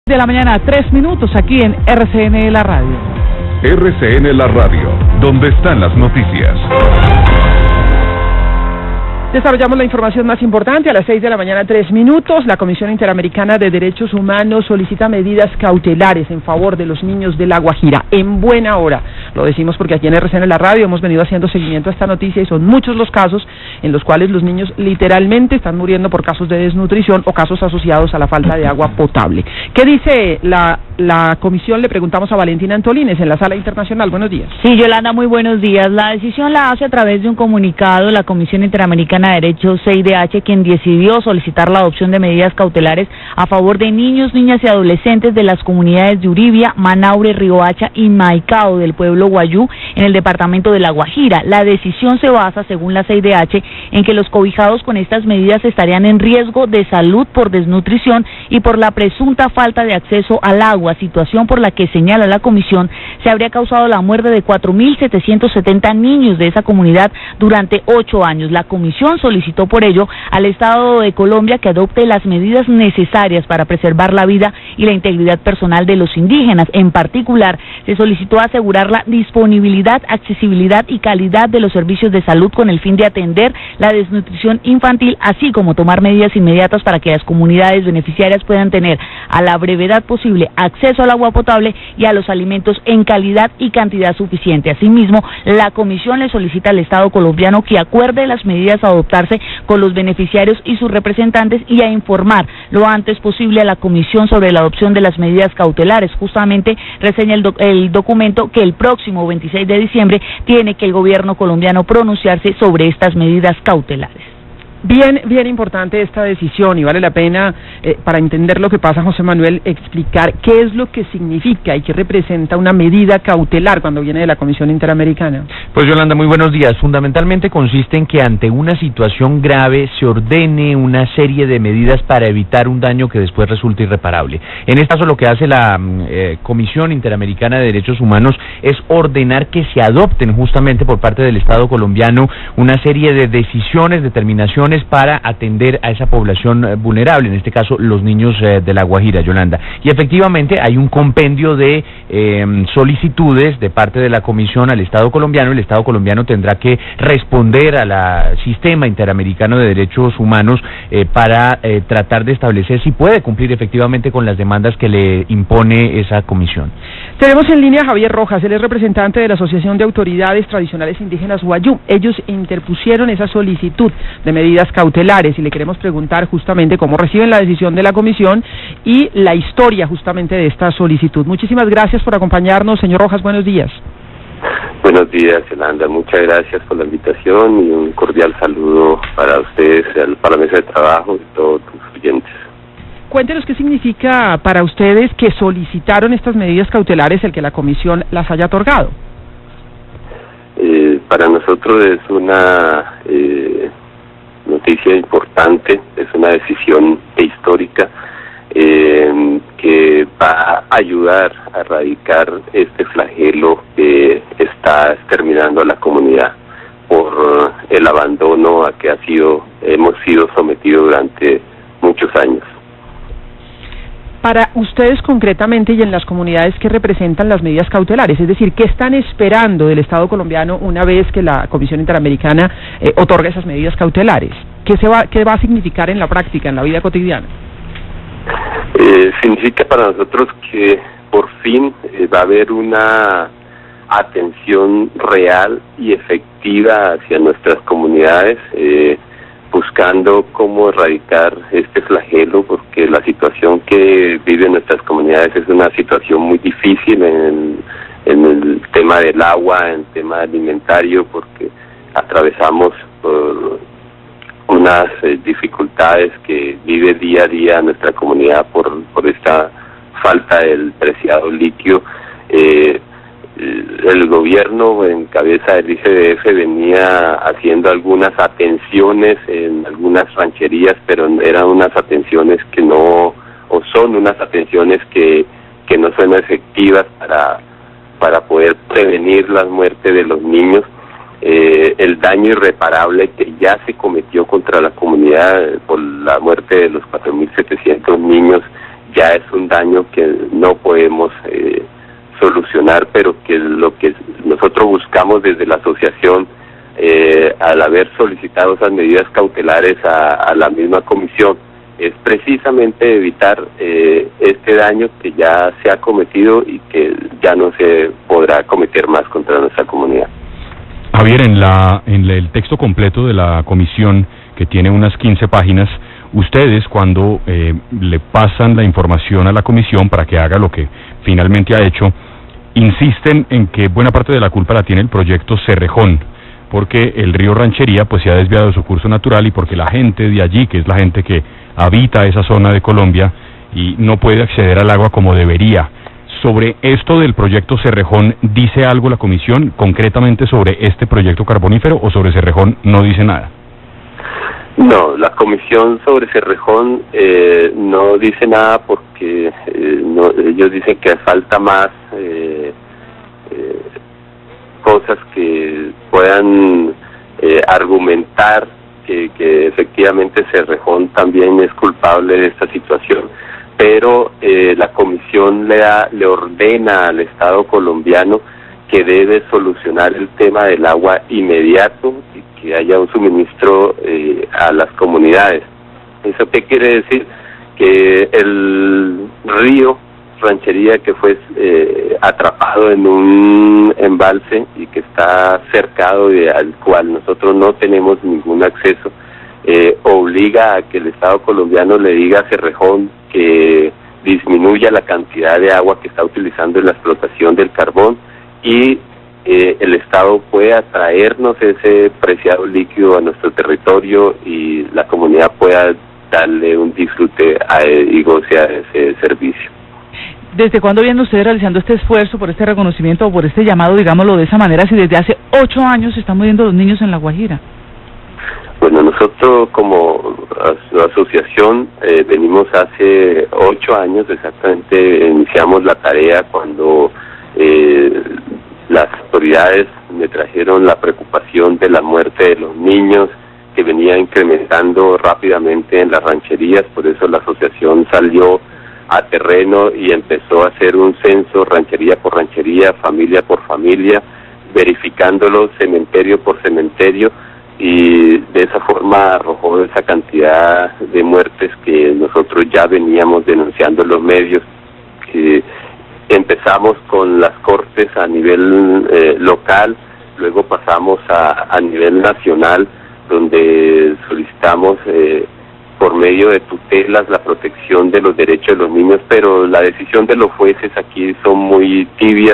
De la mañana, 3 minutos aquí en RCN La Radio. RCN La Radio, donde están las noticias. Desarrollamos la información más importante a las 6 de la mañana, 3 minutos. La Comisión Interamericana de Derechos Humanos solicita medidas cautelares en favor de los niños de La Guajira. En buena hora. Lo decimos porque aquí en RCN La Radio hemos venido haciendo seguimiento a esta noticia y son muchos los casos en los cuales los niños literalmente están muriendo por casos de desnutrición o casos asociados a la falta de agua potable. ¿Qué dice la comisión? Le preguntamos a Valentina Antolines en la Sala Internacional. Buenos días. Sí, Yolanda, muy buenos días. La decisión la hace a través de un comunicado la Comisión Interamericana de Derechos CIDH, quien decidió solicitar la adopción de medidas cautelares a favor de niños, niñas y adolescentes de las comunidades de Uribia, Manaure, Riohacha y Maicao del pueblo Guayú en el departamento de La Guajira. La decisión se basa, según la CIDH, en que los cobijados con estas medidas estarían en riesgo de salud por desnutrición y por la presunta falta de acceso al agua, situación por la que, señala la comisión, se habría causado la muerte de 4.770 niños de esa comunidad durante 8 años. La comisión solicitó por ello al Estado de Colombia que adopte las medidas necesarias para preservar la vida y la integridad personal de los indígenas. En particular, se solicitó asegurar la disponibilidad, accesibilidad y calidad de los servicios de salud con el fin de atender la desnutrición infantil, así como tomar medidas inmediatas para que las comunidades beneficiarias puedan tener a la brevedad posible acceso al agua potable y a los alimentos en calidad y cantidad suficiente. Asimismo, la comisión le solicita al Estado colombiano que acuerde las medidas a adoptarse con los beneficiarios y sus representantes y a informar lo antes posible a la comisión sobre la adopción de las medidas cautelares. Justamente reseña el documento que el próximo 26 de diciembre tiene que el gobierno colombiano pronunciarse sobre estas medidas cautelares. Bien importante esta decisión y vale la pena, para entender lo que pasa, José Manuel, explicar qué es lo que significa y qué representa una medida cautelar cuando viene de la Comisión Interamericana. Pues Yolanda, muy buenos días. Fundamentalmente consiste en que ante una situación grave se ordene una serie de medidas para evitar un daño que después resulte irreparable. En este caso lo que hace la Comisión Interamericana de Derechos Humanos es ordenar que se adopten justamente por parte del Estado colombiano una serie de decisiones, determinaciones para atender a esa población vulnerable, en este caso los niños de La Guajira, Yolanda. Y efectivamente hay un compendio de solicitudes de parte de la Comisión al Estado colombiano. El Estado colombiano tendrá que responder al Sistema Interamericano de Derechos Humanos para tratar de establecer si puede cumplir efectivamente con las demandas que le impone esa comisión. Tenemos en línea a Javier Rojas, él es representante de la Asociación de Autoridades Tradicionales Indígenas Guayú. Ellos interpusieron esa solicitud de medidas cautelares y le queremos preguntar justamente cómo reciben la decisión de la comisión y la historia justamente de esta solicitud. Muchísimas gracias por acompañarnos, señor Rojas, buenos días. Buenos días, Yolanda, muchas gracias por la invitación y un cordial saludo para ustedes, para la mesa de trabajo y todos tus oyentes. Cuéntenos qué significa para ustedes que solicitaron estas medidas cautelares el que la comisión las haya otorgado. Para nosotros es una noticia importante, es una decisión histórica que va a ayudar a erradicar este flagelo que está exterminando a la comunidad por el abandono a que hemos sido sometidos durante muchos años. Para ustedes concretamente y en las comunidades que representan las medidas cautelares, es decir, ¿qué están esperando del Estado colombiano una vez que la Comisión Interamericana otorga esas medidas cautelares? ¿Qué va a significar en la práctica, en la vida cotidiana? Significa para nosotros que por fin va a haber una atención real y efectiva hacia nuestras comunidades, buscando cómo erradicar este flagelo, porque la situación que viven nuestras comunidades es una situación muy difícil en el tema del agua, en el tema alimentario, porque atravesamos por unas dificultades que vive día a día nuestra comunidad por esta falta del preciado litio. El gobierno en cabeza del ICDF venía haciendo algunas atenciones en algunas rancherías, pero eran unas atenciones que no, o son unas atenciones que no son efectivas para poder prevenir la muerte de los niños. El daño irreparable que ya se cometió contra la comunidad por la muerte de los 4.700 niños ya es un daño que no podemos solucionar, pero que lo que nosotros buscamos desde la asociación, al haber solicitado esas medidas cautelares a la misma comisión, es precisamente evitar este daño que ya se ha cometido y que ya no se podrá cometer más contra nuestra comunidad. Javier, en el texto completo de la comisión, que tiene unas 15 páginas, ustedes cuando le pasan la información a la comisión para que haga lo que finalmente ha hecho, insisten en que buena parte de la culpa la tiene el proyecto Cerrejón, porque el río Ranchería pues se ha desviado de su curso natural y porque la gente de allí, que es la gente que habita esa zona de Colombia, y no puede acceder al agua como debería. Sobre esto del proyecto Cerrejón, ¿dice algo la comisión concretamente sobre este proyecto carbonífero, o sobre Cerrejón no dice nada? No, la comisión sobre Cerrejón no dice nada porque ellos dicen que falta más cosas que puedan argumentar que efectivamente Cerrejón también es culpable de esta situación, pero la comisión le ordena al Estado colombiano que debe solucionar el tema del agua inmediato y que haya un suministro a las comunidades. ¿Eso qué quiere decir? Que el río Ranchería, que fue atrapado en un embalse y que está cercado y al cual nosotros no tenemos ningún acceso, obliga a que el Estado colombiano le diga a Cerrejón que disminuya la cantidad de agua que está utilizando en la explotación del carbón y el Estado pueda traernos ese preciado líquido a nuestro territorio y la comunidad pueda darle un disfrute y goce a ese servicio. ¿Desde cuándo vienen ustedes realizando este esfuerzo por este reconocimiento o por este llamado, digámoslo de esa manera, si desde hace 8 años se están muriendo los niños en La Guajira? Bueno, nosotros como asociación venimos hace 8 años, exactamente iniciamos la tarea cuando las autoridades me trajeron la preocupación de la muerte de los niños, que venía incrementando rápidamente en las rancherías. Por eso la asociación salió a terreno y empezó a hacer un censo ranchería por ranchería, familia por familia, verificándolo cementerio por cementerio, y de esa forma arrojó esa cantidad de muertes que nosotros ya veníamos denunciando en los medios. Que empezamos con las cortes a nivel local, luego pasamos a nivel nacional, donde solicitamos por medio de tutelas la protección de los derechos de los niños, pero la decisión de los jueces aquí son muy tibias,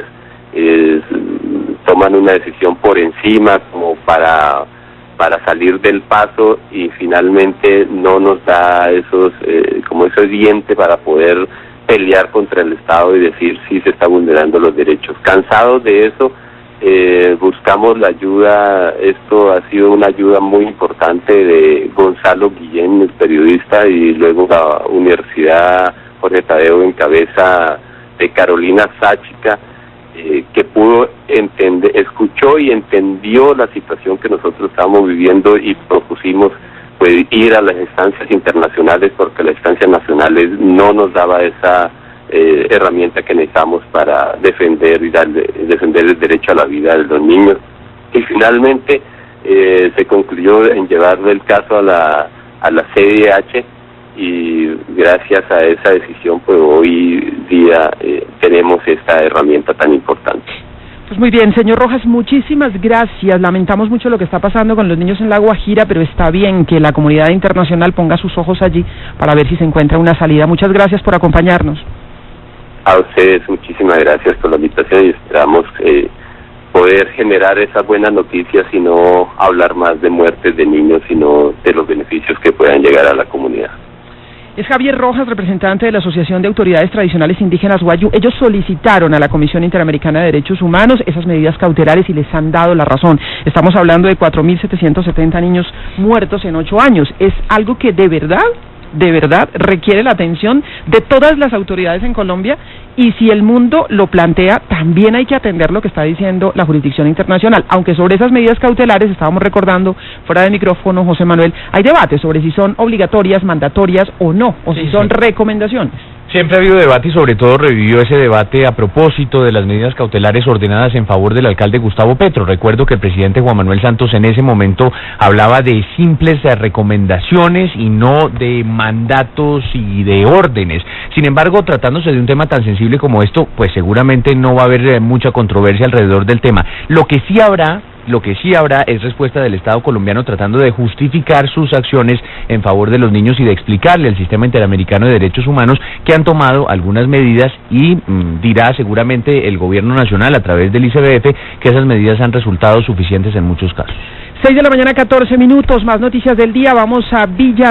toman una decisión por encima como para salir del paso, y finalmente no nos da ese diente para poder pelear contra el Estado y decir si se está vulnerando los derechos. Cansados de eso, buscamos la ayuda. Esto ha sido una ayuda muy importante de Gonzalo Guillén, el periodista, y luego la Universidad Jorge Tadeo en cabeza de Carolina Sáchica, que pudo entender, escuchó y entendió la situación que nosotros estamos viviendo, y propusimos pues ir a las instancias internacionales, porque las instancias nacionales no nos daba esa herramienta que necesitamos para defender el derecho a la vida de los niños. Y finalmente se concluyó en llevarle el caso a la CIDH, y gracias a esa decisión pues hoy día tenemos esta herramienta tan importante. Pues muy bien, señor Rojas, muchísimas gracias. Lamentamos mucho lo que está pasando con los niños en La Guajira, pero está bien que la comunidad internacional ponga sus ojos allí para ver si se encuentra una salida. Muchas gracias por acompañarnos. A ustedes muchísimas gracias por la invitación, y esperamos poder generar esas buenas noticias y no hablar más de muertes de niños, sino de los beneficios que puedan llegar a la comunidad. Es Javier Rojas, representante de la Asociación de Autoridades Tradicionales Indígenas Wayuu. Ellos solicitaron a la Comisión Interamericana de Derechos Humanos esas medidas cautelares y les han dado la razón. Estamos hablando de 4.770 niños muertos en 8 años. Es algo que de verdad requiere la atención de todas las autoridades en Colombia, y si el mundo lo plantea, también hay que atender lo que está diciendo la jurisdicción internacional. Aunque sobre esas medidas cautelares, estábamos recordando fuera de micrófono, José Manuel, hay debate sobre si son obligatorias, mandatorias o no, o si son recomendaciones. Siempre ha habido debate y sobre todo revivió ese debate a propósito de las medidas cautelares ordenadas en favor del alcalde Gustavo Petro. Recuerdo que el presidente Juan Manuel Santos en ese momento hablaba de simples recomendaciones y no de mandatos y de órdenes. Sin embargo, tratándose de un tema tan sensible como esto, pues seguramente no va a haber mucha controversia alrededor del tema. Lo que sí habrá es respuesta del Estado colombiano tratando de justificar sus acciones en favor de los niños y de explicarle al Sistema Interamericano de Derechos Humanos que han tomado algunas medidas y dirá seguramente el gobierno nacional a través del ICBF que esas medidas han resultado suficientes en muchos casos. 6 de la mañana, 14 minutos, más noticias del día, vamos a Villa